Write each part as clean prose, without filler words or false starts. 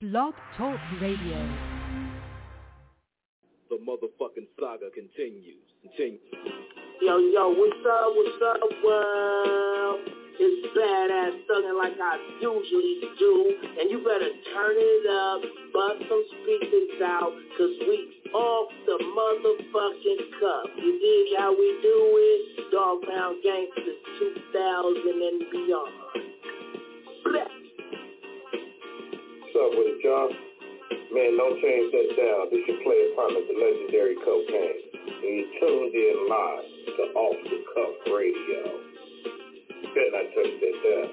Blog Talk Radio. The motherfucking saga continues. Yo, what's up, world? It's badass thuggin' like I usually do, and you better turn it up, bust some speakers out, cause we off the motherfucking cuff. You dig how we do it? Dog Pound Gangsters 2000 and beyond. Blech. What's up with it, John? Man, don't change that down. This your player partner, the legendary Cocaine. And you tuned in live to Off the Cuff Radio. Better not touch that down.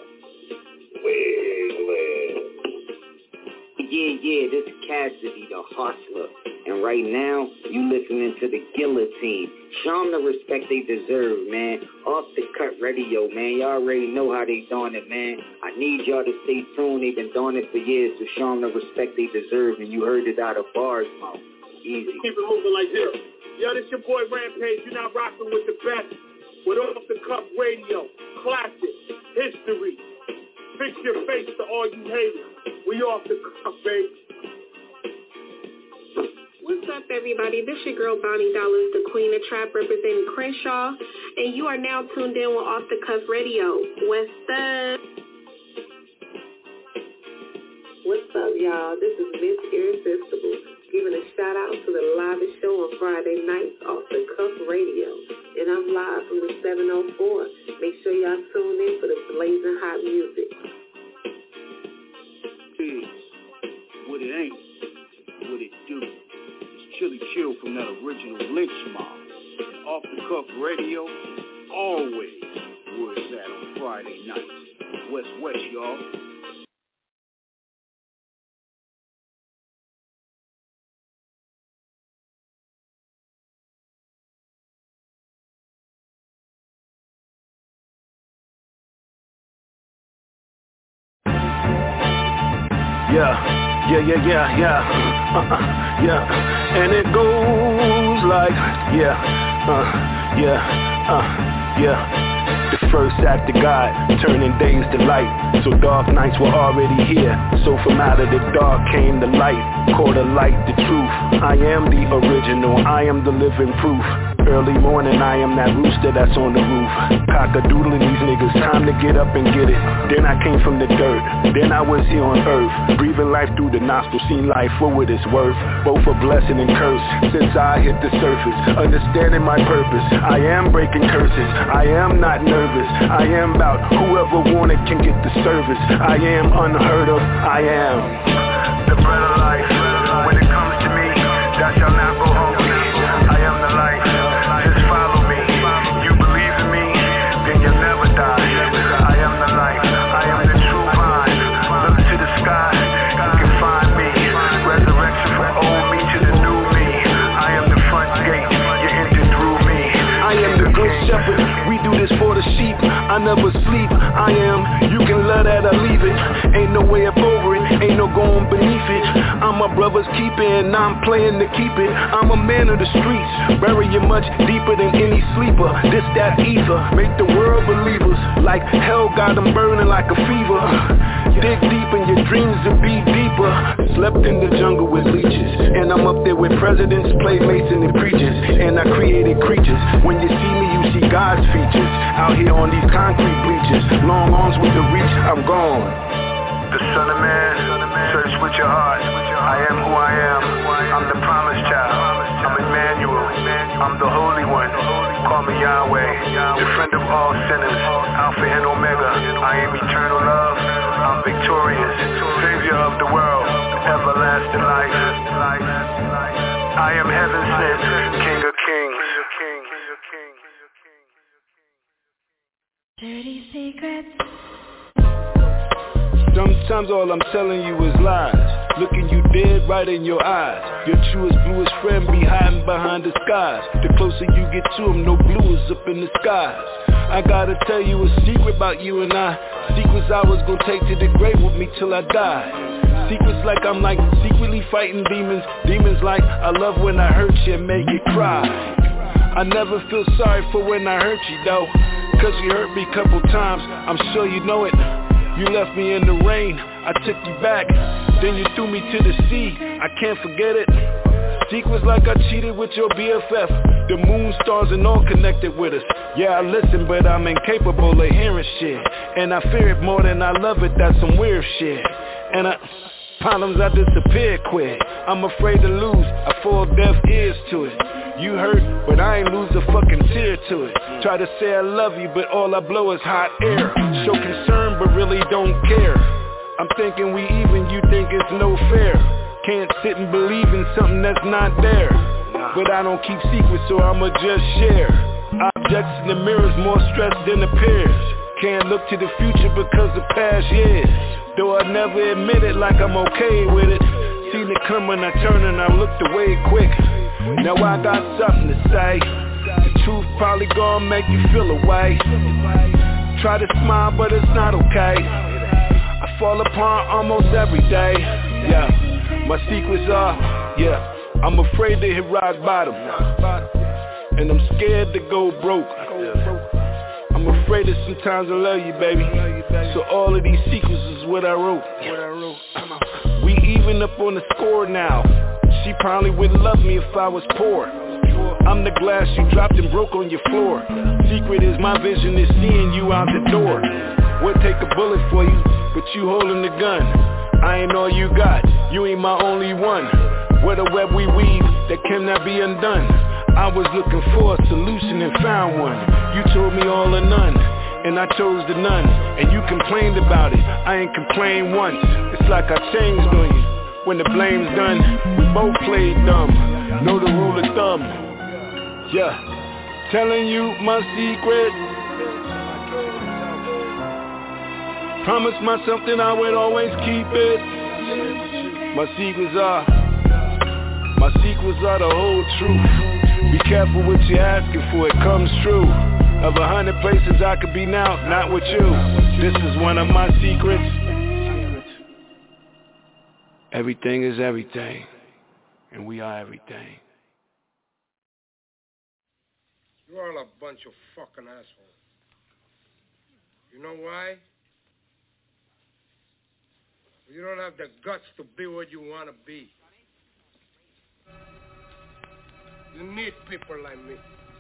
Yeah, this is Cassidy, the hustler. And right now, you listening to the Guillotine. Show them the respect they deserve, man. Off the Cut Radio, man. Y'all already know how they doing it, man. I need y'all to stay tuned. They've been doing it for years, so show them the respect they deserve. And you heard it out of bars, mouth. Easy. Keep it moving like this. Yo, this your boy Rampage. You're not rocking with the best. With Off the Cuff Radio. Classic. History. Fix your face to all you haters. We off the cuff, baby. What's up, everybody? This your girl, Bonnie Dollars, the Queen of Trap, representing Crenshaw, and you are now tuned in with Off the Cuff Radio. What's up? What's up, y'all? This is Miss Irresistible, giving a shout-out to the livest show on Friday nights, Off the Cuff Radio. And I'm live from the 704. Make sure y'all tune in for the blazing hot music. What it ain't, what it do. It's Chili Chill from that original Lynch Mob. And Off the Cuff Radio, always where it's at on Friday nights. West, y'all. Yeah, and it goes like, The first act of God, turning days to light. So dark nights were already here. So from out of the dark came the light. Caught the light, the truth. I am the original, I am the living proof. Early morning, I am that rooster that's on the roof. Cock-a-doodling these niggas, time to get up and get it. Then I came from the dirt, then I was here on earth. Breathing life through the nostrils, seen life for what it's worth. Both a blessing and curse, since I hit the surface. Understanding my purpose, I am breaking curses. I am not nervous, I am about whoever want it can get the service. I am unheard of, I am the bread of life. When it comes to me, that shall not go hungry. I am the light. Just follow me. You believe in me, then you'll never die. I am the light. I am the true vine. Look to the sky, you can find me. Resurrection from old me to the new me. I am the front gate, you enter through me. I am the good shepherd. We do this for the sheep. I never sleep. I am. You can love that or leave it. Ain't no way up over it. Ain't no going beneath it. I'm my brother's keeper and I'm playing to keep it. I'm a man of the streets. Bury you much deeper than any sleeper. This, that ether. Make the world believers. Like hell got them burning like a fever. Dig deep in your dreams and be deeper. Slept in the jungle with leeches. And I'm up there with presidents, playmates and the preachers. And I created creatures. When you see me, you see God's features. Out here on these concrete bleachers. Long arms with the reach, I'm gone. The Son of Man, search with your heart. I am who I am. I'm the promised child. I'm Emmanuel. I'm the Holy One. Call me Yahweh, the friend of all sinners. Alpha and Omega. I am eternal love. I'm victorious. Savior of the world. Everlasting life. I am heaven sent. King of kings. Dirty secrets. Sometimes all I'm telling you is lies. Looking you dead right in your eyes. Your truest, bluest friend be hiding behind the skies. The closer you get to him, no blue is up in the skies. I gotta tell you a secret about you and I. Secrets I was gonna take to the grave with me till I die. Secrets like I'm like secretly fighting demons. Demons like I love when I hurt you and make you cry. I never feel sorry for when I hurt you though. Cause you hurt me a couple times, I'm sure you know it. You left me in the rain, I took you back, then you threw me to the sea. I can't forget it. Secrets like I cheated with your BFF. The moon, stars, and all connected with us. Yeah, I listen, but I'm incapable of hearing shit. And I fear it more than I love it, that's some weird shit. And problems, I disappear quick. I'm afraid to lose, I fall deaf ears to it. You hurt, but I ain't lose a fucking tear to it. Try to say I love you, but all I blow is hot air. Show concern, but really don't care. I'm thinking we even, you think it's no fair. Can't sit and believe in something that's not there. But I don't keep secrets, so I'ma just share. Objects in the mirror's more stressed than appears. Can't look to the future because of past years. Though I never admit it like I'm okay with it. Seen it come when I turn and I looked away quick. Now I got something to say. The truth probably gonna make you feel away. Try to smile but it's not okay. I fall apart almost every day. Yeah, my secrets are, I'm afraid to hit rock bottom. And I'm scared to go broke. I'm afraid that sometimes I love you, baby. So all of these secrets is what I wrote. We even up on the score now. She probably wouldn't love me if I was poor. I'm the glass you dropped and broke on your floor. Secret is my vision is seeing you out the door. Would take a bullet for you, but you holding the gun. I ain't all you got, you ain't my only one. What a web we weave that cannot be undone. I was looking for a solution and found one. You told me all or none, and I chose the none. And you complained about it, I ain't complained once. It's like I changed on you. When the blame's done, we both played dumb. Know the rule of thumb. Yeah, telling you my secret. Promised myself that I would always keep it. My secrets are the whole truth. Be careful what you're asking for, it comes true. Of 100 places I could be now, not with you. This is one of my secrets. Everything is everything, and we are everything. You're all a bunch of fucking assholes. You know why? You don't have the guts to be what you want to be. You need people like me.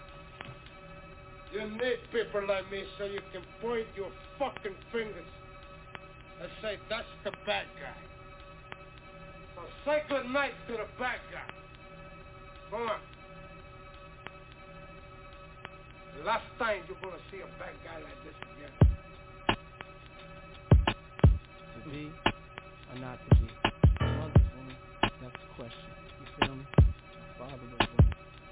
You need people like me so you can point your fucking fingers and say, that's the bad guy. So say good night to the bad guy. Come on. The last time you're going to see a bad guy like this again. To be or not to be? Mother's woman, that's the question. You feel me? My father was one.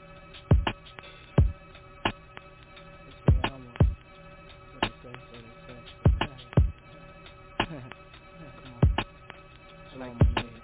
They say I want. So they say, Come on. Show them my name.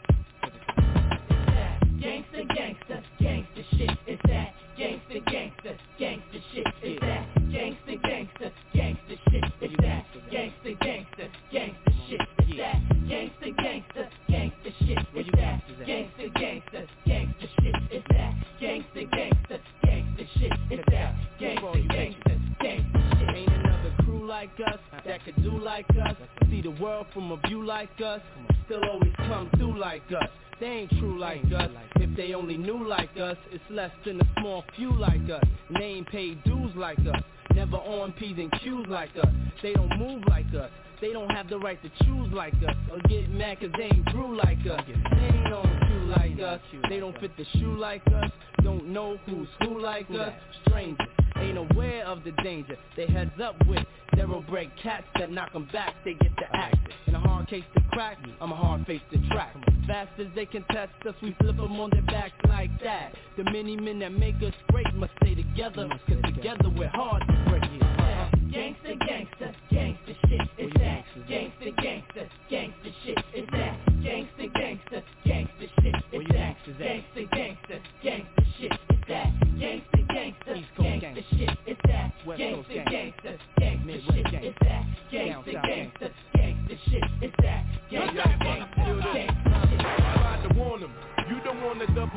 Gangsta, gangsta, gangsta shit. It's that gangsta, gangsta, gangsta shit. It's that gangsta, gangsta, gangsta shit. It's that gangsta, gangsta, gangsta shit. It's that gangsta, gangsta, gangsta shit. It's that gangsta, gangsta, gangsta shit. It's that gangsta, gangsta, gangsta shit. It's that gangsta, gangsta, gangsta shit. Ain't another crew like us that could do like us. See the world from a view like us. Still always come through like us. They ain't true like us. If they only knew like us, it's less than a small few like us. And they ain't paid dues like us. Never on P's and Q's like us. They don't move like us. They don't have the right to choose like us. Or get mad cause they ain't grew like us. They ain't on cue like us. They don't fit the shoe like us. Don't know who's who like us. Strangers ain't aware of the danger they heads up with. Thoroughbred cats that knock them back, they get the act. In a hard case to crack, I'm a hard face to track. Fast as they can test us, we flip them on their backs like that. The many men that make us great must stay together, cause together we're hard to break. Gangsta, gangsta, gangsta shit. It's that gangsta, gangsta, gangsta shit. It's that gangsta, gangsta, gangsta shit. It's that gangsta, gangsta, gangsta shit. It's that gangsta, gangsta, gangsta shit. It's that gangsta, gangsta, gangsta shit. It's that gangsta, gangsta, gangsta shit. It's that gangsta, gangsta, gangsta shit. Tried to warn them, you don't want to double cross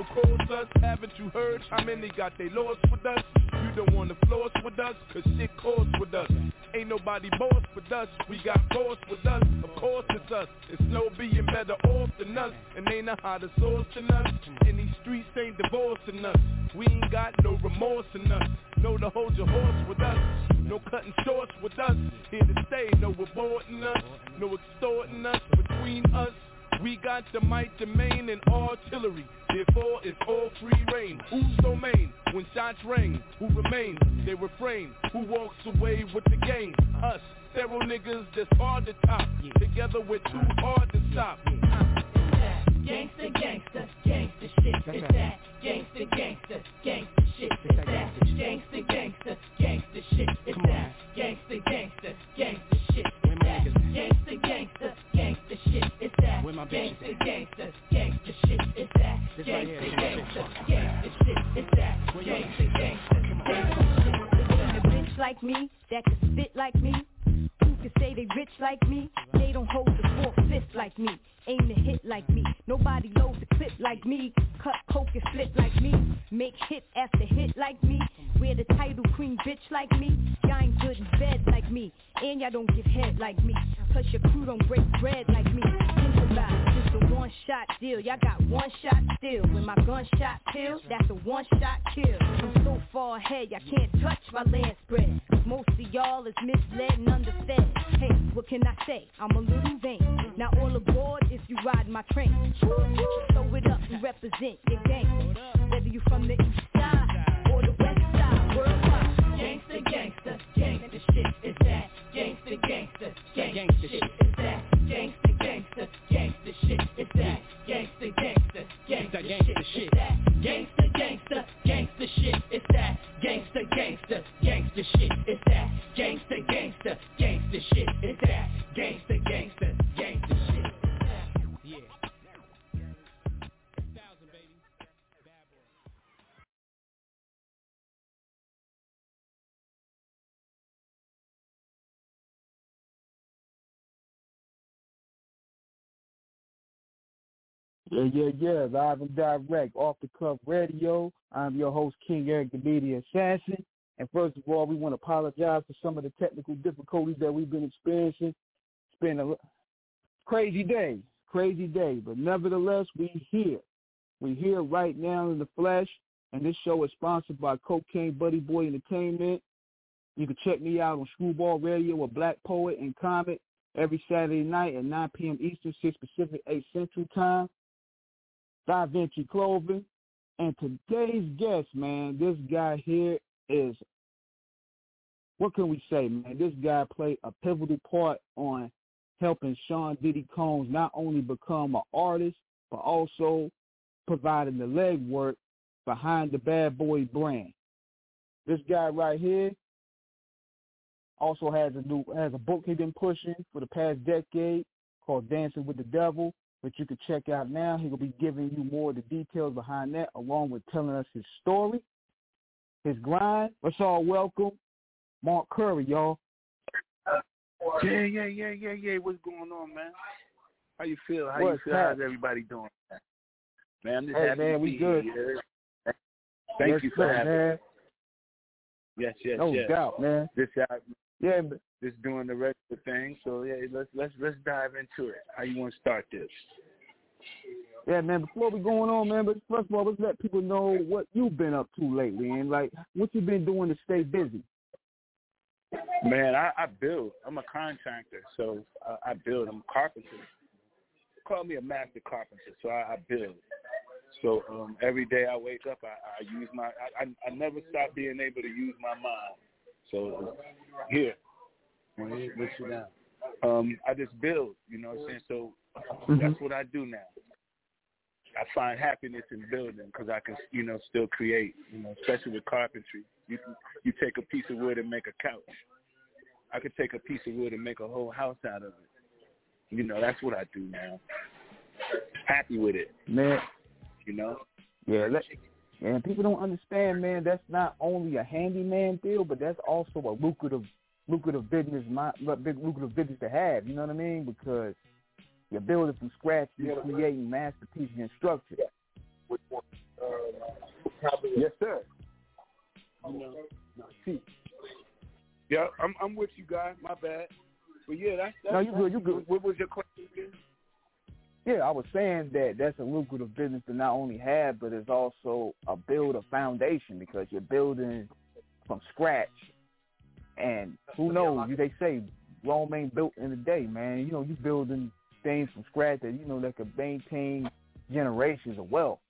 with us? Haven't you heard how many got they lost with us? You don't wanna floss with us, cause shit costs with us. Ain't nobody boss with us, we got force with us. Of course it's us, it's no being better off than us. And they know how to source than us. And these streets ain't divorcing us. We ain't got no remorse in us. Know to hold your horse with us. No cutting shorts with us. Here to stay, no aborting us. No extorting us between us. We got the might, the main, and artillery. Therefore, it's all free reign. Whose domain? When shots rain, who remain? They refrain. Who walks away with the game? Us. Several niggas that's hard to top. Together we're too hard to stop. Gangsta, gangsta, gangsta shit. It's that gangsta, gangsta, gangsta shit. It's that gangsta, gangsta, gangsta shit. It's that gangsta, gangsta, gangsta shit. It's that gangsta, gangsta, gangsta shit. It's that gangsta, gangsta, gangsta shit. It's that gangsta, gangsta, gangsta shit. It's that gangsta, gangsta, gangsta shit. A bitch like me that can spit like me. Who can say they rich like me? They don't hold the 4/5 like me. Aim to hit like me. Nobody loads a clip like me. Cut coke and flip like me. Make hit after hit like me. Wear the title queen bitch like me. Y'all ain't good in bed like me. And y'all don't give head like me. Plus your crew don't break bread like me. Think about it, it's a one shot deal. Y'all got one shot still. When my gunshot kills, that's a one shot kill. I'm so far ahead, y'all can't touch my land spread. Most of y'all is misled and underfed. Hey, what can I say? I'm a little vain. Now all aboard if you ride my train. Throw it up and represent your gang. Whether you from the east side or the west side, worldwide. Gangsta, gangsta, gangsta shit. It's that gangsta, gangsta, gangsta shit. It's that gangsta, gangsta, gangsta shit. It's that gangsta, gangsta, gangsta shit. It's that gangsta, gangsta, gangsta shit. It's that gangsta, gangsta, gangsta shit. It's that gangsta, gangsta, gangsta shit. It's that gangsta, gangsta, gangsta shit. Yeah. Yeah. Live and direct, Off the Cuff Radio. I'm your host, King Eric, the Media Assassin. And first of all, we want to apologize for some of the technical difficulties that we've been experiencing. It's been a crazy day. But nevertheless, we're here. We're here right now in the flesh. And this show is sponsored by Cocaine Buddy Boy Entertainment. You can check me out on Screwball Radio with Black Poet and Comet every Saturday night at 9 p.m. Eastern, 6 Pacific, 8 Central Time. Da Vinci Clothing. And today's guest, man, this guy here is, what can we say, man? This guy played a pivotal part on helping Sean Diddy Combs not only become an artist, but also providing the legwork behind the Bad Boy brand. This guy right here also has a book he's been pushing for the past decade called Dancing with the Devil, which you can check out now. He will be giving you more of the details behind that, along with telling us his story, his grind. Let's all welcome Mark Curry, y'all. Yeah. What's going on, man? How you feel? How's everybody doing? Man, I'm just happy to be good. Here. Thank you for having me. Yes. No doubt, man. Just doing the rest of the thing. So yeah, let's dive into it. How you want to start this? Yeah, man. Before we going on, man, but first of all, let's let people know what you've been up to lately, and like what you've been doing to stay busy. Man, I build. I'm a contractor, so I build. I'm a carpenter. Call me a master carpenter, so I build. So every day I wake up, I use my. I never stop being able to use my mind. So here, let's sit down. I just build. You know what I'm saying? So that's what I do now. I find happiness in building because I can, still create. Especially with carpentry, you take a piece of wood and make a couch. I could take a piece of wood and make a whole house out of it. That's what I do now. Happy with it, man. Yeah, and people don't understand, man. That's not only a handyman field, but that's also a lucrative business, lucrative business to have. You know what I mean? Because you're building from scratch, you're creating masterpieces and structure. Probably. Yes, sir. Yeah, I'm with you guys. My bad. But yeah, that's no, you good. You good. What was your question again? Yeah, I was saying that that's a lucrative business to not only have, but it's also a foundation because you're building from scratch. And who knows? They say Rome ain't built in a day, man. You building things from scratch that that could maintain generations of wealth.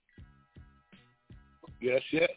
Yes. Yes.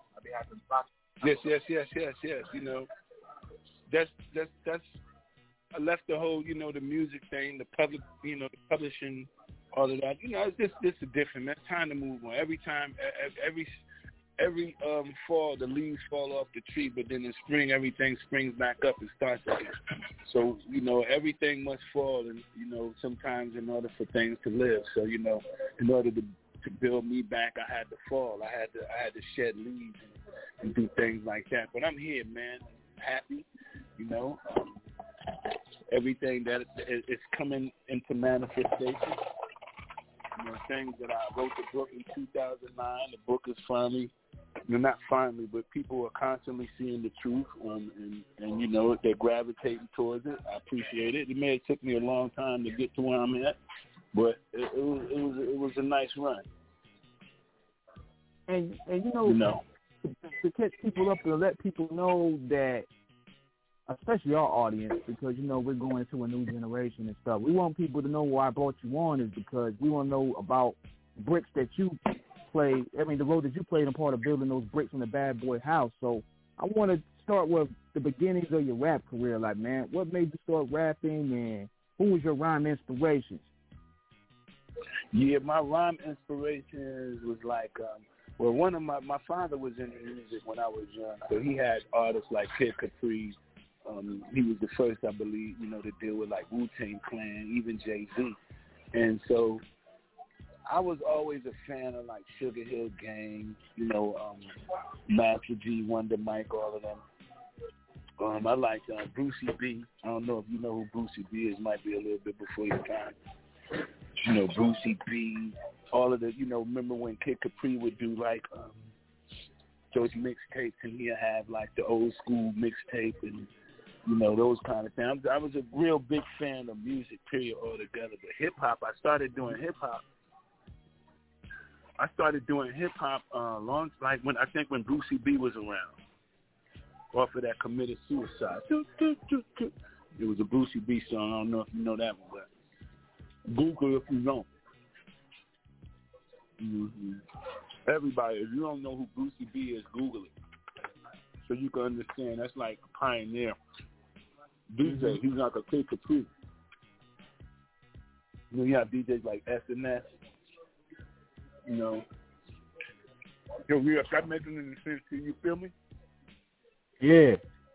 That's I left the whole, the music thing, the public, the publishing, all of that. It's just a different, man. It's time to move on. Every time, every fall, the leaves fall off the tree, but then in spring, everything springs back up and starts again. So, everything must fall, and, sometimes in order for things to live. So, in order to build me back, I had to fall. I had to shed leaves and do things like that. But I'm here, man. Happy, everything that is coming into manifestation. Things that I wrote the book in 2009. The book is finally, not finally, but people are constantly seeing the truth, and they're gravitating towards it. I appreciate it. It may have took me a long time to get to where I'm at, but it was a nice run. And to catch people up and let people know that, especially our audience, because, we're going to a new generation and stuff. We want people to know why I brought you on is because we want to know about bricks that you played. I mean, the role that you played in part of building those bricks in the Bad Boy house. So I want to start with the beginnings of your rap career. Like, man, what made you start rapping and who was your rhyme inspirations? Yeah, my rhyme inspirations was like, one of my father was in music when I was young. So he had artists like Kid Capri. He was the first, I believe, to deal with like Wu-Tang Clan, even Jay-Z. And so I was always a fan of like Sugar Hill Gang, Master G, Wonder Mike, all of them. I liked Brucey B. I don't know if you know who Brucey B is. Might be a little bit before your time. Brucey B, all of the, remember when Kid Capri would do like those mixtapes, and he'd have like the old school mixtape and those kind of things. I was a real big fan of music, period, altogether. But hip-hop, I started doing hip-hop when Brucey B was around, off of that Committed Suicide. It was a Brucey B song. I don't know if you know that one, but Google if you don't. Mm-hmm. Everybody, if you don't know who Brucey B is, Google it. So you can understand that's like a pioneer. DJ, he's like a Kid Capri. You have DJs like SNS. Yo, Real, stop making any sense to you. You feel me? Yeah.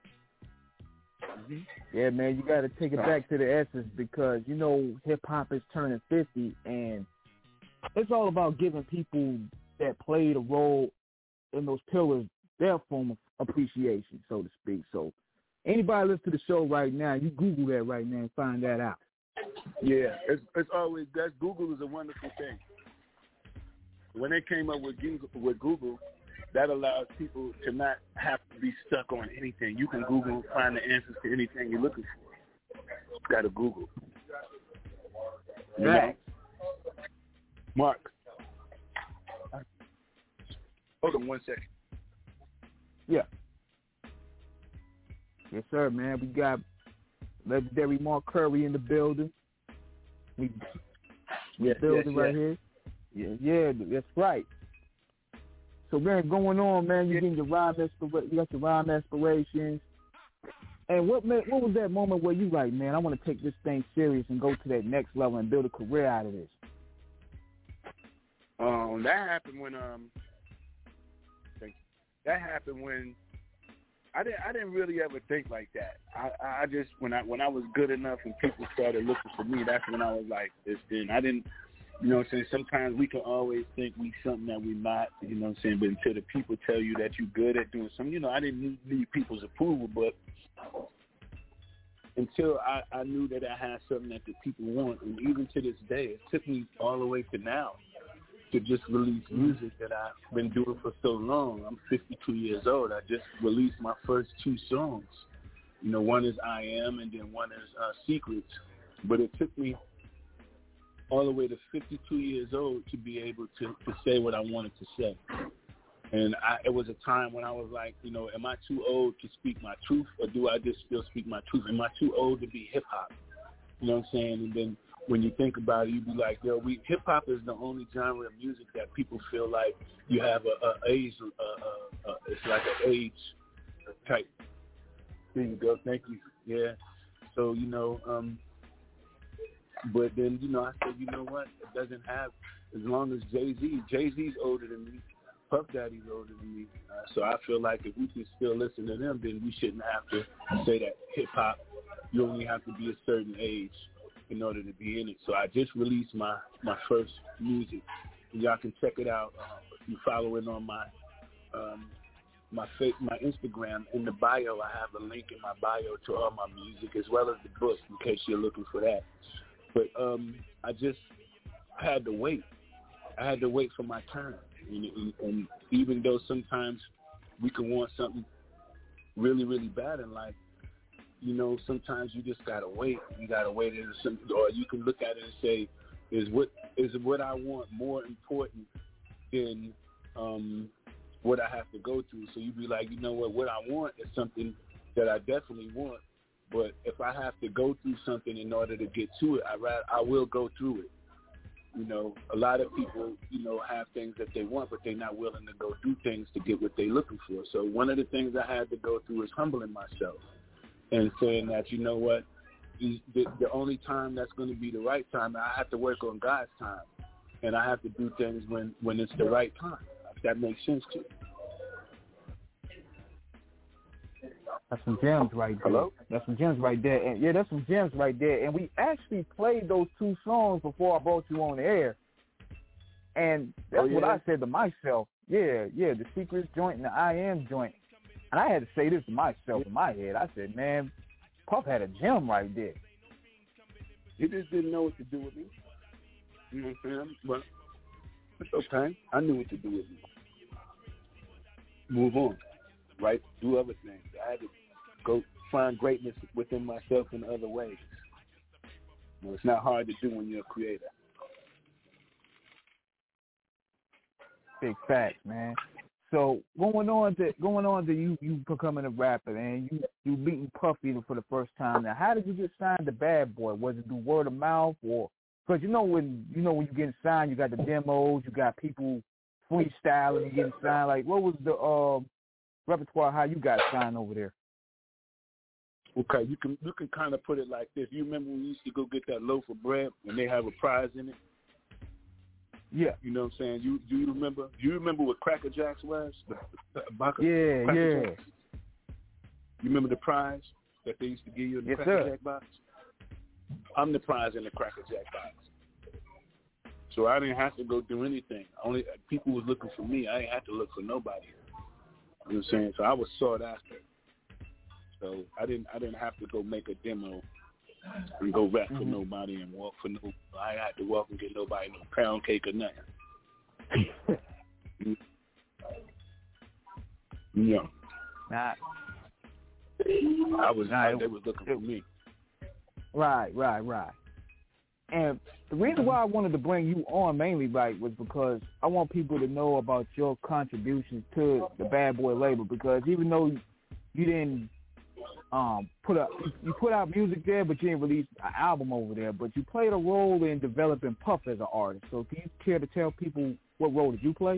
Yeah, man, you got to take it back to the essence because, hip-hop is turning 50, and it's all about giving people that played a role in those pillars their form of appreciation, so to speak. So anybody listen to the show right now, you Google that right now and find that out. Yeah, it's always, Google is a wonderful thing. When they came up with Google, that allows people to not have to be stuck on anything. You can Google, find the answers to anything you're looking for. Got to Google. Right. Mark. Hold on 1 second. Yeah. Yes, sir, man. We got legendary Mark Curry in the building. Building right here. Yeah, that's right. So, man, going on, man, you getting your rhyme you got your rhyme aspirations. And what was that moment where you like, man, I want to take this thing serious and go to that next level and build a career out of this? That happened when I didn't really ever think like that. I just when I was good enough and people started looking for me, that's when I was like this. Then I didn't, sometimes we can always think we something that we're not, But until the people tell you that you're good at doing something, I didn't need people's approval, but until I knew that I had something that the people want, and even to this day, it took me all the way to now to just release music that I've been doing for so long. I'm 52 years old. I just released my first 2 songs. You know, one is I Am, and then one is Secrets. But it took me all the way to 52 years old to be able to say what I wanted to say. And it was a time when I was like, you know, am I too old to speak my truth, or do I just still speak my truth? Am I too old to be hip-hop? You know what I'm saying? And then when you think about it, you be like, yo, hip-hop is the only genre of music that people feel like you have a age, it's like an age type. There you go. Thank you. Yeah. So, you know, but then, you know, I said, you know what? It doesn't have, as long as Jay-Z's older than me, Puff Daddy's older than me. So I feel like if we can still listen to them, then we shouldn't have to say that hip-hop, you only have to be a certain age in order to be in it. So I just released my first music. And y'all can check it out. If you follow it on my Instagram. In the bio, I have a link in my bio to all my music as well as the book in case you're looking for that. But I had to wait. I had to wait for my turn. And even though sometimes we can want something really, really bad in life, you know, sometimes you just gotta wait. You gotta wait, or you can look at it and say, is what I want more important than what I have to go through? So you be like, you know what I want is something that I definitely want, but if I have to go through something in order to get to it, I will go through it. You know, a lot of people, you know, have things that they want, but they're not willing to go do things to get what they're looking for. So one of the things I had to go through is humbling myself and saying that, you know what, the only time that's going to be the right time, I have to work on God's time, and I have to do things when it's the right time. If that makes sense to you. That's some gems right there. Hello? That's some gems right there. And yeah, that's some gems right there. And we actually played those 2 songs before I brought you on the air. And that's what I said to myself. Yeah, the Secrets joint and the I Am joint. And I had to say this to myself in my head. I said, man, Puff had a gem right there. He just didn't know what to do with me. You know what I'm saying? But it's okay. I knew what to do with me. Move on. Right? Do other things. I had to go find greatness within myself in other ways. You know, it's not hard to do when you're a creator. Big facts, man. So going on to you becoming a rapper, and you meeting Puffy for the first time. Now, how did you get signed to Bad Boy? Was it through word of mouth, or because when you getting signed, you got the demos, you got people freestyling and getting signed. Like, what was the repertoire? How you got signed over there? Okay, you can kind of put it like this. You remember when we used to go get that loaf of bread and they have a prize in it? Yeah. You know what I'm saying? Do you remember? Do you remember what Cracker Jacks was? The box of yeah. Jacks? You remember the prize that they used to give you in the Cracker Jack box? I'm the prize in the Cracker Jack box. So I didn't have to go do anything. Only people was looking for me. I didn't have to look for nobody. You know what I'm saying? So I was sought after. So I didn't have to go make a demo and go rap for nobody and walk for no. I had to walk and get nobody no pound cake or nothing. Yeah. Nah. I was. They was looking for me. Right. And the reason why I wanted to bring you on mainly, right, was because I want people to know about your contributions to the Bad Boy label. Because even though you didn't put out music there, but you didn't release an album over there, but you played a role in developing Puff as an artist. So can you care to tell people what role did you play?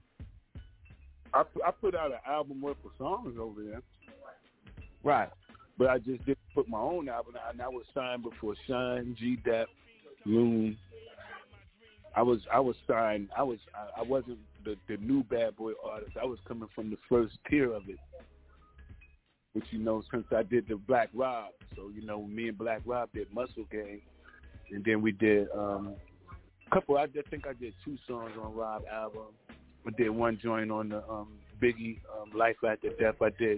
I put out an album worth of songs over there. Right. But I just didn't put my own album out, and I was signed before Shine, G-Dap, Loon. I was signed. I wasn't the new Bad Boy artist. I was coming from the first tier of it. Which, since I did the Black Rob. So, me and Black Rob did Muscle Gang. And then we did I think I did 2 songs on Rob's album. I did one joint on the Biggie, Life After Death. I did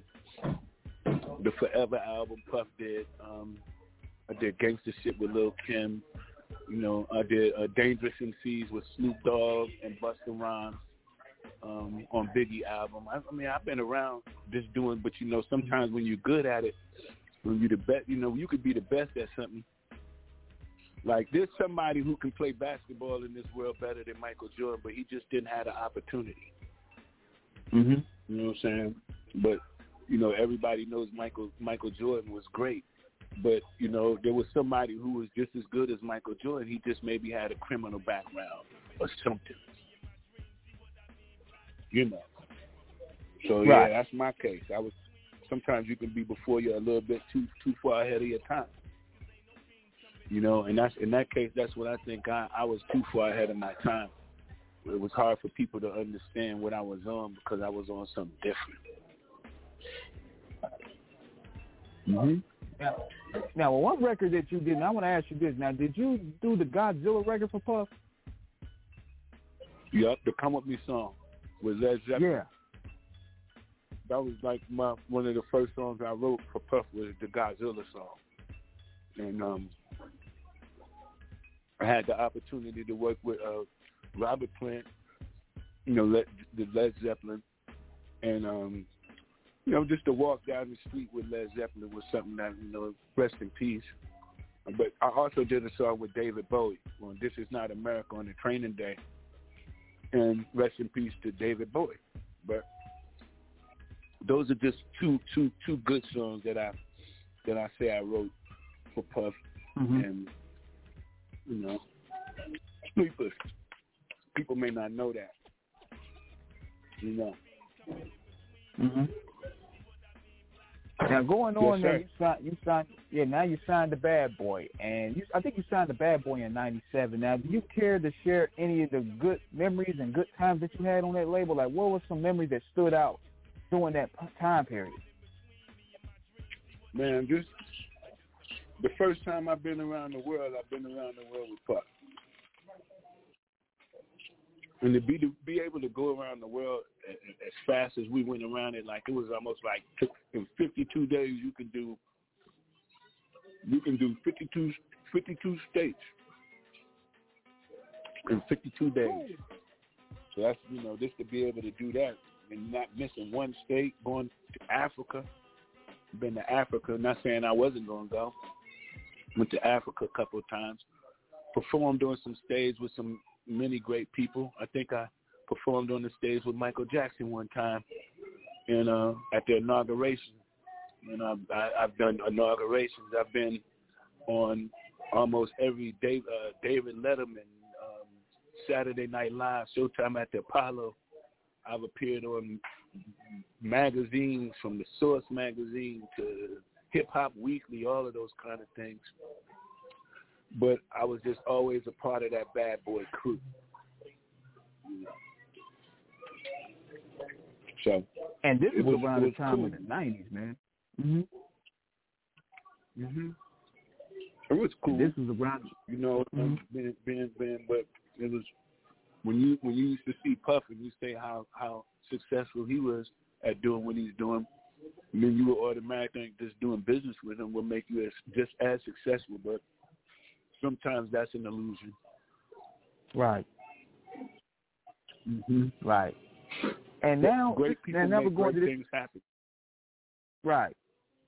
the Forever album Puff did. I did Gangsta Shit with Lil' Kim. You know, I did Dangerous MCs with Snoop Dogg and Busta Rhymes on Biggie album. I mean, I've been around just doing, but you know, sometimes when you're good at it, when you're the best, you know, you could be the best at something. Like, there's somebody who can play basketball in this world better than Michael Jordan, but he just didn't have the opportunity. Mm-hmm. You know what I'm saying? But, you know, everybody knows Michael Jordan was great. But, you know, there was somebody who was just as good as Michael Jordan. He just maybe had a criminal background or something. You know. So, right. Yeah, that's my case. Sometimes you can be before you're a little bit too far ahead of your time. You know, and that's in that case, that's what I think. I was too far ahead of my time. It was hard for people to understand what I was on because I was on something different. Mm-hmm. Now, one record that you did, and I want to ask you this. Now, did you do the Godzilla record for Puff? Yup, the Come With Me song with Led Zeppelin. Yeah. That was like one of the first songs I wrote for Puff was the Godzilla song. And I had the opportunity to work with Robert Plant, you know, the Led Zeppelin, and you know, just to walk down the street with Led Zeppelin was something that, you know, rest in peace. But I also did a song with David Bowie on This Is Not America on the Training Day, and rest in peace to David Bowie. But those are just two good songs that I say I wrote for Puff. Mm-hmm. And you know, sleepers. People may not know that. You know. Mm-hmm. Now going on yes, there, you signed. Yeah, now you signed the Bad Boy, and I think you signed the Bad Boy in '97. Now, do you care to share any of the good memories and good times that you had on that label? Like, what were some memories that stood out during that time period? Man, just the first time I've been around the world with Puff. And to be able to go around the world as fast as we went around it, like it was almost like in 52 days you can do 52 states in 52 days. So that's, you know, just to be able to do that and not missing one state, going to Africa. Been to Africa, not saying I wasn't going to go. Went to Africa a couple of times. Performed on some stage with some many great people. I think I performed on the stage with Michael Jackson one time, and at the inauguration. And I've done inaugurations. I've been on almost every day. David Letterman, Saturday Night Live, Showtime at the Apollo. I've appeared on magazines, from the Source magazine to Hip Hop Weekly, all of those kind of things. But I was just always a part of that Bad Boy crew. So, and this was around the time of the '90s, man. It was cool. This was around, you know, being, but it was when you used to see Puff and you say how successful he was at doing what he's doing, I mean, you would automatically think just doing business with him will make you just as successful, but sometimes that's an illusion. Right. Right. And now, great people now make we're going great to this, things happen. Right.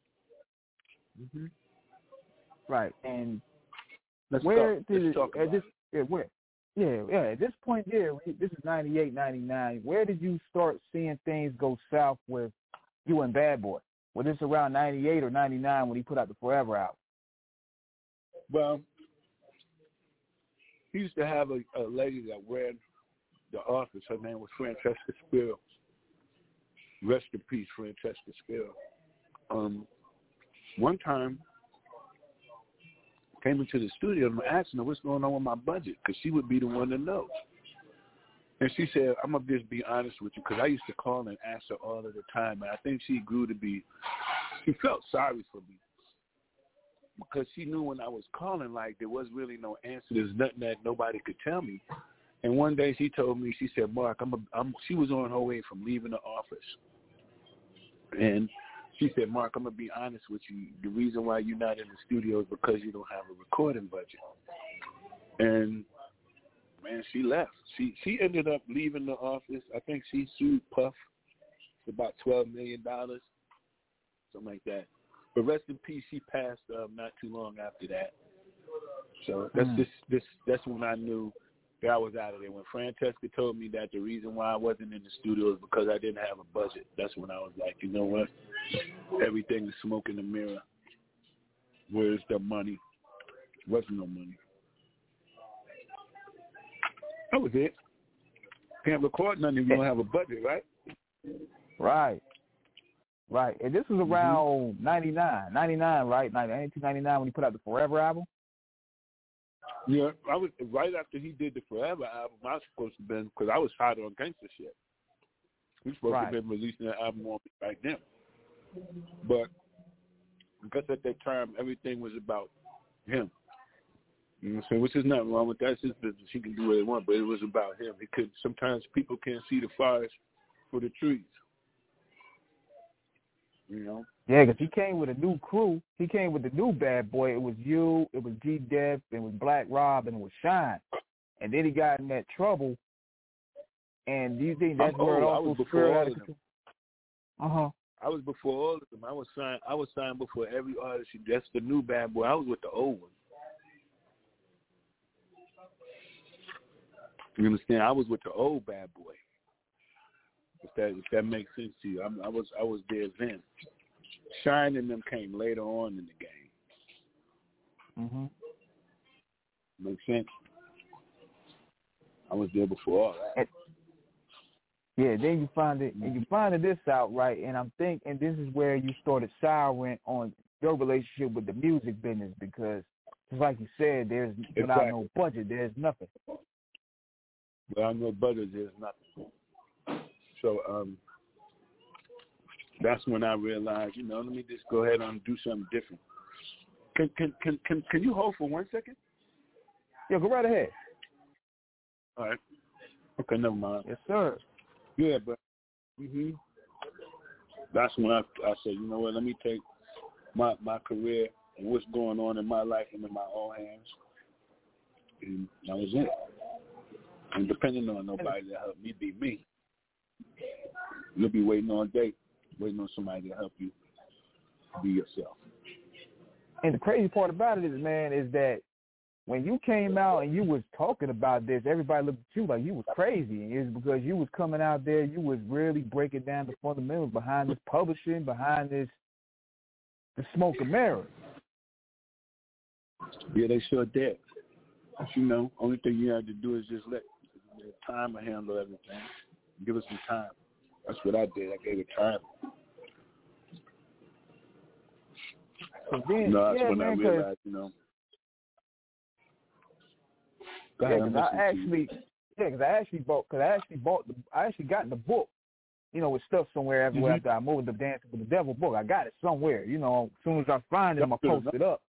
Right. And Let's talk about this, at this point here, this is 98, 99. Where did you start seeing things go south with you and Bad Boy? Was this around 98 or 99 when he put out the Forever album? Well, he used to have a lady that ran the office. Her name was Francesca Spiro. Rest in peace, Francesca Spiro. One time, came into the studio and asking her what's going on with my budget, because she would be the one to know. And she said, I'm going to just be honest with you, because I used to call and ask her all of the time, and I think she felt sorry for me, because she knew when I was calling, like, there was really no answer. There's nothing that nobody could tell me. And one day she told me, she said, Mark, she was on her way from leaving the office. And she said, Mark, I'm going to be honest with you. The reason why you're not in the studio is because you don't have a recording budget. And man, she left. She ended up leaving the office. I think she sued Puff for about $12 million, something like that. But rest in peace, she passed not too long after that. So that's when I knew that I was out of there. When Francesca told me that the reason why I wasn't in the studio is because I didn't have a budget, that's when I was like, you know what? Everything is smoke in the mirror. Where's the money? There wasn't no money. That was it. Can't record nothing if you don't have a budget, right? Right. And this was around 99, right? 1999 when he put out the Forever album? Yeah, I was right after he did the Forever album. I was supposed to have been, because I was hot on gangster shit. We were supposed to have been releasing that album on right then. But because at that time, everything was about him. You know what I'm saying? Which is nothing wrong with that. It's his business. He can do what he wants, but it was about him. He could. Sometimes people can't see the forest for the trees. You know? Yeah, because he came with a new crew. He came with the new Bad Boy. It was you, it was G-Def, it was Black Rob, and it was Shine. And then he got in that trouble. And do you think that's where it also spurred out of control? I was before all of them. I was signed before every artist. That's the new Bad Boy. I was with the old one. You understand? I was with the old Bad Boy. If that makes sense to you, I was there then. Shine and them came later on in the game. Makes sense. I was there before all that. Yeah, then you find it, and you find this out, right? And I'm thinking this is where you started souring on your relationship with the music business because, just like you said, there's without no budget, there's nothing. Without no budget, there's nothing. So that's when I realized, let me just go ahead and do something different. Can you hold for 1 second? Yeah, go right ahead. All right. Okay, never mind. Yes, sir. Yeah, but that's when I said, you know what? Let me take my career and what's going on in my life into my own hands, and that was it. And depending on nobody to help me be me, you'll be waiting all day, waiting on somebody to help you be yourself. And the crazy part about it is, man, is that when you came out and you was talking about this, everybody looked at you like you was crazy. And it's because you was coming out there, you was really breaking down the fundamentals behind this publishing, behind this, the smoke and mirrors. Yeah, they sure did. Only thing you have to do is just let the timer handle everything. Give us some time. That's what I did. I gave it time. So then, that's when I realized, Go ahead, because I actually got in the book, with stuff somewhere everywhere after I moved the Dancing with the Devil book. I got it somewhere, as soon as I find it, I'm going to post it up.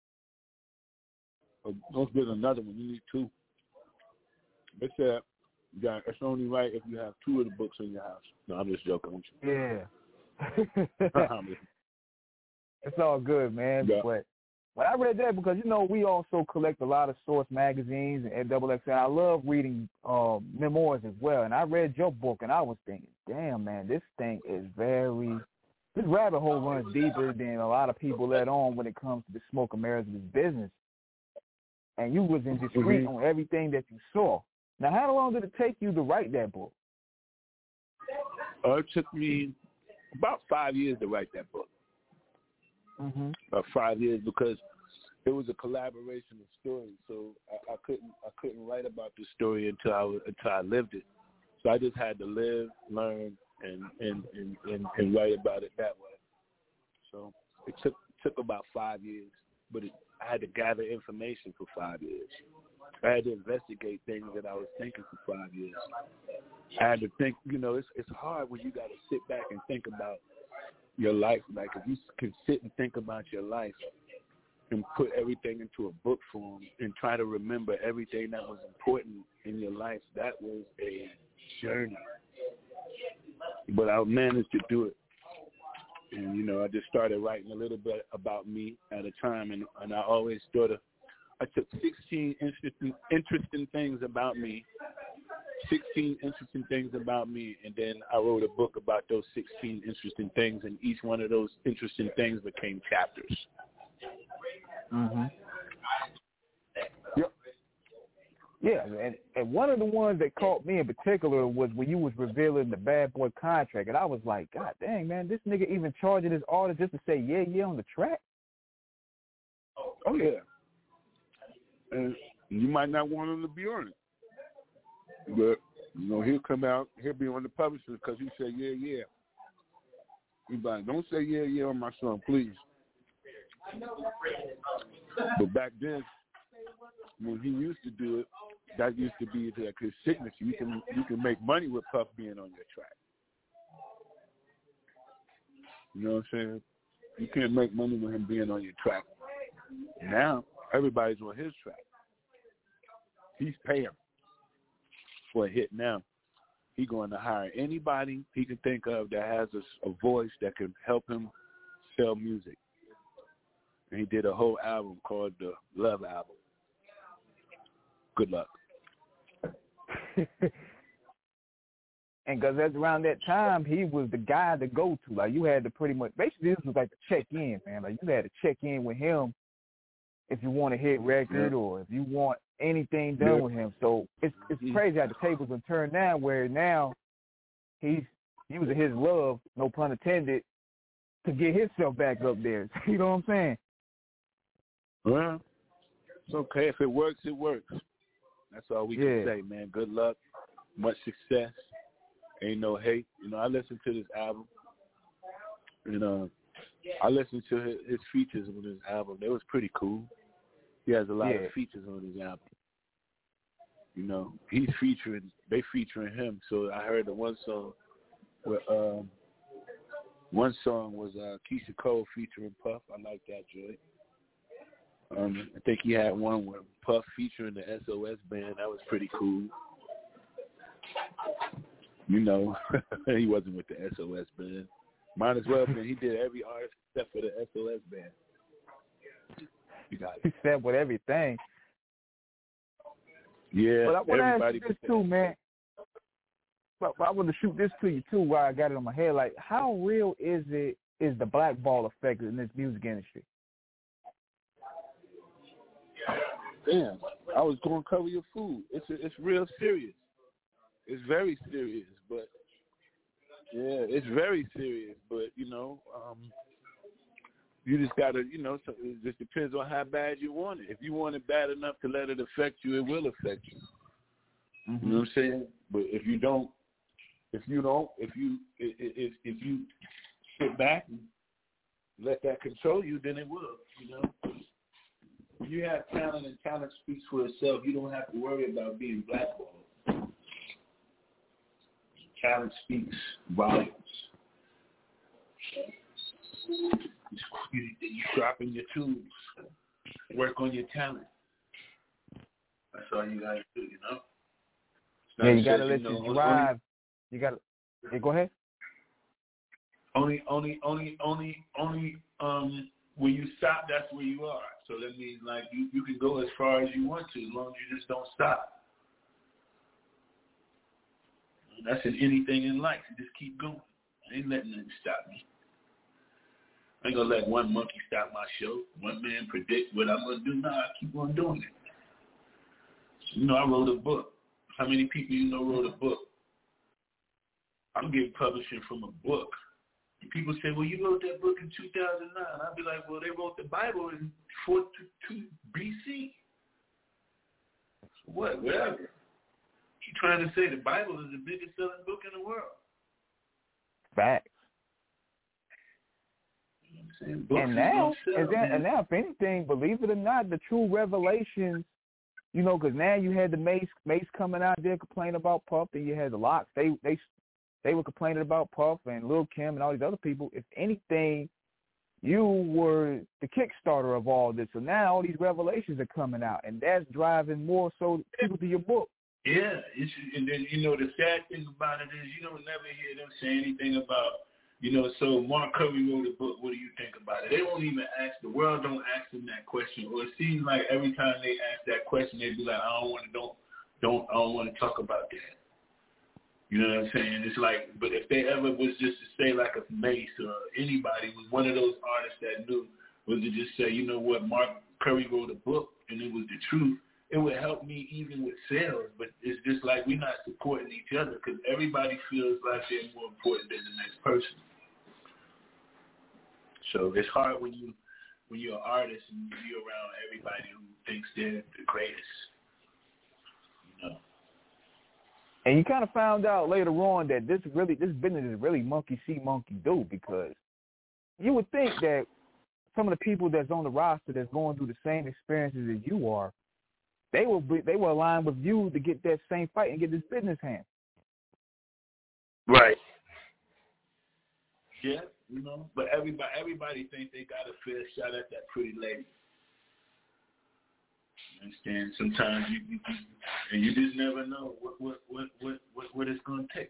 Don't get another one. You need two. They said, it's only right if you have two of the books in your house. No, I'm just joking with you. Yeah. It's all good, man. Yeah. But when I read that, because, we also collect a lot of Source magazines and XXL. I love reading memoirs as well. And I read your book, and I was thinking, damn, man, this rabbit hole runs deeper than a lot of people let on when it comes to the smoke and mirrors of this business. And you was indiscreet on everything that you saw. Now, how long did it take you to write that book? It took me about 5 years to write that book. About 5 years, because it was a collaboration of stories. So I couldn't write about the story until I lived it. So I just had to live, learn, and write about it that way. So it took about 5 years, but I had to gather information for 5 years. I had to investigate things that I was thinking for 5 years. I had to think, it's hard when you got to sit back and think about your life. Like, if you can sit and think about your life and put everything into a book form and try to remember everything that was important in your life, that was a journey. But I managed to do it. And, I just started writing a little bit about me at a time, and I always thought I took 16 interesting things about me. 16 interesting things about me, and then I wrote a book about those 16 interesting things, and each one of those interesting things became chapters. Mm-hmm. Yep. Yeah, and one of the ones that caught me in particular was when you was revealing the Bad Boy contract, and I was like, God dang, man, this nigga even charging his artist just to say yeah on the track? Oh, yeah. And you might not want him to be on it. But, you know, he'll come out, he'll be on the publisher because he said, yeah. He's like, don't say yeah on my song, please. But back then, when he used to do it, that used to be like his signature. You can make money with Puff being on your track. You know what I'm saying? You can't make money with him being on your track. Now, everybody's on his track. He's paying for a hit now. He's going to hire anybody he can think of that has a voice that can help him sell music. And he did a whole album called the Love Album. Good luck. And because that's around that time, he was the guy to go to. Like, you had to pretty much, basically this was like the check-in, man. Like, you had to check in with him if you want a hit record or if you want anything done with him. So it's crazy how the tables have turned now, where now he's using his love, no pun intended, to get himself back up there. You know what I'm saying? Well, it's okay. If it works, it works. That's all we can say, man. Good luck. Much success. Ain't no hate. You know, I listened to this album. And I listened to his features on this album. They was pretty cool. He has a lot of features on his album. You know, they featuring him. So I heard the one song where one song was Keisha Cole featuring Puff. I like that joint. I think he had one with Puff featuring the SOS band. That was pretty cool. You know, he wasn't with the SOS band. Might as well have been. He did every artist except for the SOS band. You got it. He said with everything. Yeah, but I want to ask you this too, man. But I want to shoot this to you too while I got it on my head. Like, how real is the blackball effect in this music industry? Damn, I was going to cover your food. It's real serious. It's very serious, but it's very serious. But you know, you just gotta, you know, so it just depends on how bad you want it. If you want it bad enough to let it affect you, it will affect you. Mm-hmm. You know what I'm saying? But if you sit back and let that control you, then it will. You know. When you have talent and talent speaks for itself, you don't have to worry about being blackballed. Talent speaks volumes. You sharpen your tools. Work on your talent. That's all you gotta do, you know? Yeah, you gotta let your drive. You gotta go ahead. Only when you stop, that's where you are. So that means like you can go as far as you want to, as long as you just don't stop. That's in anything in life. You just keep going. I ain't letting nothing stop me. I ain't gonna let one monkey stop my show. One man predict what I'm gonna do. Nah, I keep on doing it. So, you know, I wrote a book. How many people you know wrote a book? I'm getting publishing from a book. And people say, well, you wrote that book in 2009. I'd be like, well, they wrote the Bible in 422 BC. What? Whatever. You trying to say the Bible is the biggest selling book in the world? Facts. You know and now, if anything, believe it or not, the true revelations, you know, because now you had the Mace coming out there complaining about Puff, and you had the Lox. They were complaining about Puff and Lil' Kim and all these other people. If anything, you were the Kickstarter of all this. So now all these revelations are coming out, and that's driving more so people to your book. Yeah, and then, you know, the sad thing about it is you don't never hear them say anything about You know, so Mark Curry wrote a book. What do you think about it? They won't even ask. The world don't ask them that question. Or it seems like every time they ask that question, they be like, I don't want to talk about that. You know what I'm saying? It's like, but if they ever was just to say like a Mace or anybody was one of those artists that knew, was to just say, you know what, Mark Curry wrote a book and it was the truth, it would help me even with sales. But it's just like we're not supporting each other because everybody feels like they're more important than the next person. So it's hard when you're an artist and you're around everybody who thinks they're the greatest. You know. And you kind of found out later on that this business is really monkey see, monkey do, because you would think that some of the people that's on the roster that's going through the same experiences as you are, they will align with you to get that same fight and get this business hand. Right. Yeah, you know, but everybody thinks they got a fair shot at that pretty lady. You understand? Sometimes you just never know what it's gonna take.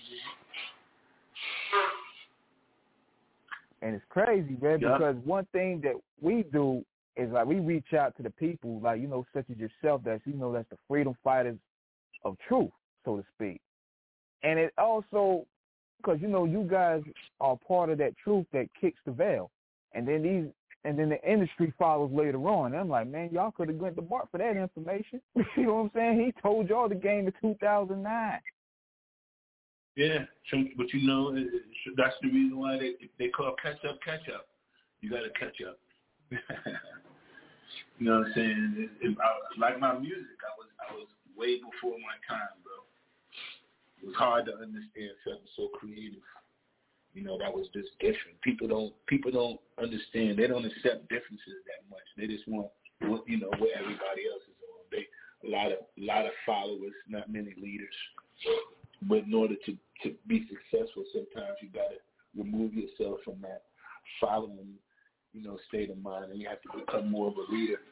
And it's crazy, man, because one thing that we do is like we reach out to the people, like, you know, such as yourself, that's, you know, that's the freedom fighters of truth, so to speak. And it also, because, you know, you guys are part of that truth that kicks the veil. And then the industry follows later on. And I'm like, man, y'all could have went to Mark for that information. You know what I'm saying? He told y'all the game in 2009. Yeah, but you know, that's the reason why they call catch up. You got to catch up. You know what I'm saying? Like my music, I was way before my time, bro. It was hard to understand something so creative. You know, that was just different. People don't understand. They don't accept differences that much. They just want, you know, what everybody else is on. A lot of followers, not many leaders. But in order to be successful, sometimes you got to remove yourself from that following, you know, state of mind, and you have to become more of a leader.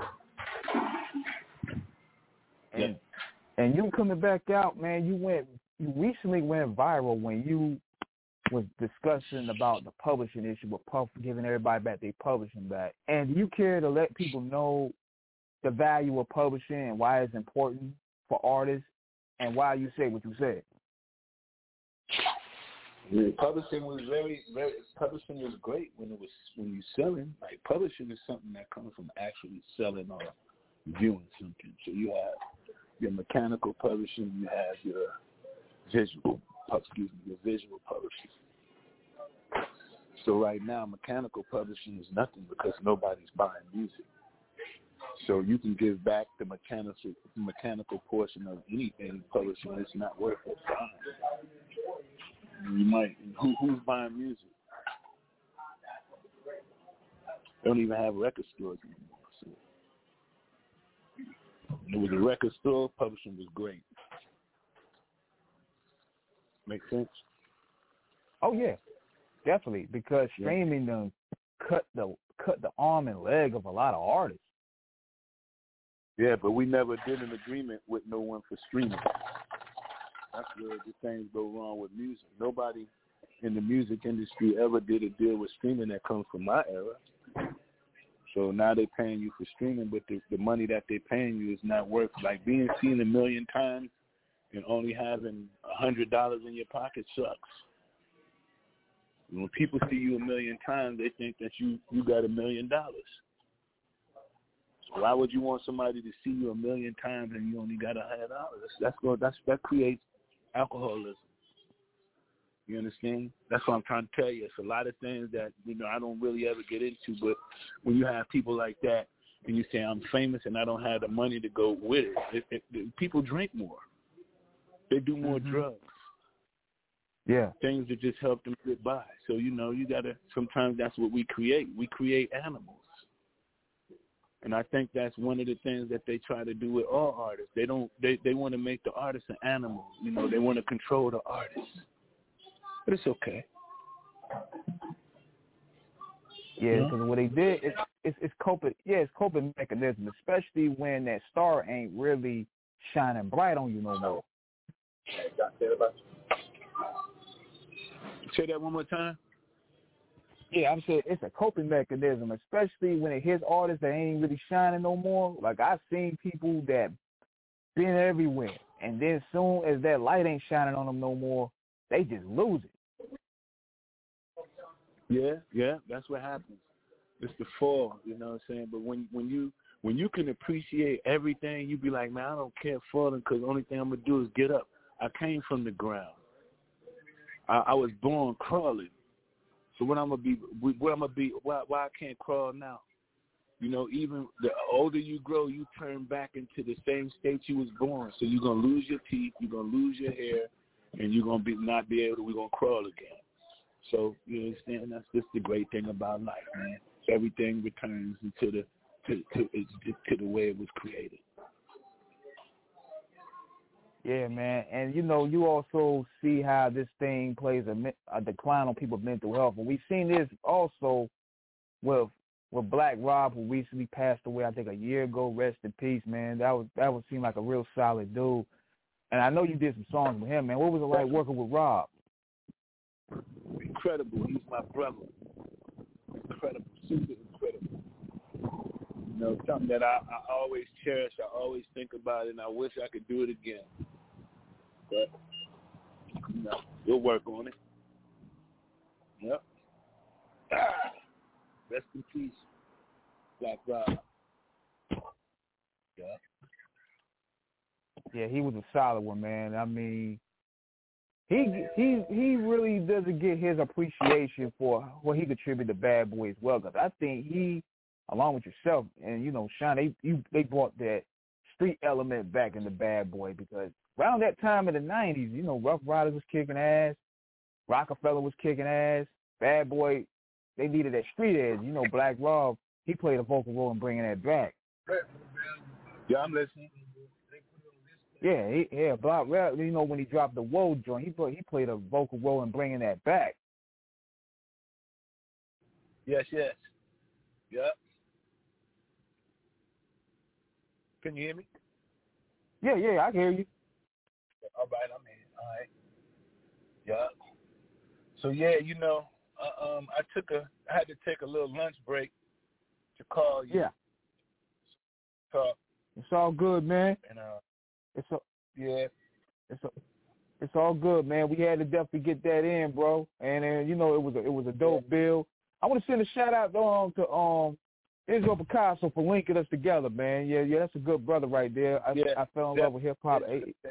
And you coming back out, man, you recently went viral when you was discussing about the publishing issue with Puff giving everybody back their publishing back. And do you care to let people know the value of publishing and why it's important for artists and why you say what you said? Yeah, publishing was publishing was great when you're selling. Like, publishing is something that comes from actually selling or viewing something. So you have your mechanical publishing, you have your visual publishing. So right now, mechanical publishing is nothing because nobody's buying music. So you can give back the mechanical portion of anything publishing. It's not worth it buying. You might. Who's buying music? They don't even have record stores anymore. So it was a record store. Publishing was great. Make sense? Oh yeah, definitely. Because streaming done cut the arm and leg of a lot of artists. Yeah, but we never did an agreement with no one for streaming. That's where the things go wrong with music. Nobody in the music industry ever did a deal with streaming that comes from my era. So now they're paying you for streaming, but the money that they're paying you is not worth, like, being seen 1 million times and only having $100 in your pocket sucks. When people see you 1 million times, they think that you got $1 million. So why would you want somebody to see you 1 million times and you only got $100? That creates alcoholism. You understand? That's what I'm trying to tell you. It's a lot of things that, you know, I don't really ever get into, but when you have people like that and you say, I'm famous and I don't have the money to go with it, people drink more. They do more drugs. Yeah. Things that just help them get by. So, you know, you got to, sometimes that's what we create. We create animals. And I think that's one of the things that they try to do with all artists. They want to make the artist an animal. You know, they want to control the artist. But it's okay. Yeah, because what they did, it's coping mechanism, especially when that star ain't really shining bright on you no more. Say that one more time. Yeah, I'm saying it's a coping mechanism, especially when it hits artists that ain't really shining no more. Like, I've seen people that been everywhere, and then soon as that light ain't shining on them no more, they just lose it. Yeah, that's what happens. It's the fall, you know what I'm saying? But when you can appreciate everything, you be like, man, I don't care falling because the only thing I'm going to do is get up. I came from the ground. I was born crawling. So what I'm gonna be? Why I can't crawl now? You know, even the older you grow, you turn back into the same state you was born. So you're gonna lose your teeth, you're gonna lose your hair, and you're gonna we're gonna crawl again. So you understand? That's just the great thing about life, man. Everything returns to the way it was created. Yeah, man, and you know, you also see how this thing plays a decline on people's mental health, and we've seen this also with Black Rob, who recently passed away, I think a year ago. Rest in peace, man. That would seem like a real solid dude, and I know you did some songs with him, man. What was it like working with Rob? Incredible. He's my brother. Incredible, super incredible. You know, something that I always cherish. I always think about it, and I wish I could do it again. But, you know, we'll work on it. Yep. Rest in peace, Black Rob. Yeah. Yeah, he was a solid one, man. I mean, he really doesn't get his appreciation for what he contributed to Bad Boy as well. Because I think he, along with yourself and, you know, Sean, they brought that street element back into Bad Boy, because around that time in the 90s, you know, Rough Riders was kicking ass, Rockefeller was kicking ass, Bad Boy, they needed that street edge. You know, Black Rob, he played a vocal role in bringing that back. Yeah, I'm listening. Yeah, Black Rob, you know, when he dropped the Woe joint, he played a vocal role in bringing that back. Yes. Yep. Can you hear me? Yeah, I can hear you. All right, I'm in. All right. Yep. So yeah, you know, I had to take a little lunch break to call you. Yeah. Talk. It's all good, man. And It's all good, man. We had to definitely get that in, bro. And you know, it was a dope bill. I want to send a shout out to Israel Picasso for linking us together, man. Yeah, that's a good brother right there. I fell in love with hip hop.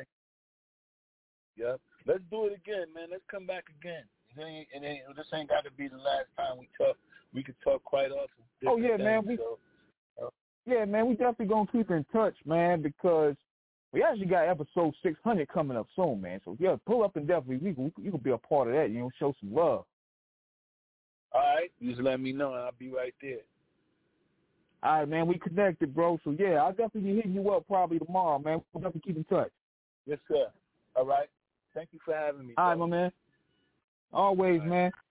Yep. Let's do it again, man. Let's come back again. This ain't got to be the last time we talk. We could talk quite often. Oh yeah, man. Yeah, man. We definitely gonna keep in touch, man, because we actually got episode 600 coming up soon, man. So yeah, pull up and definitely you can be a part of that. You know, show some love. All right, you just let me know and I'll be right there. All right, man. We connected, bro. So yeah, I'll definitely be hitting you up probably tomorrow, man. We'll definitely keep in touch. Yes, sir. All right. Thank you for having me. All right, my man. Always, man.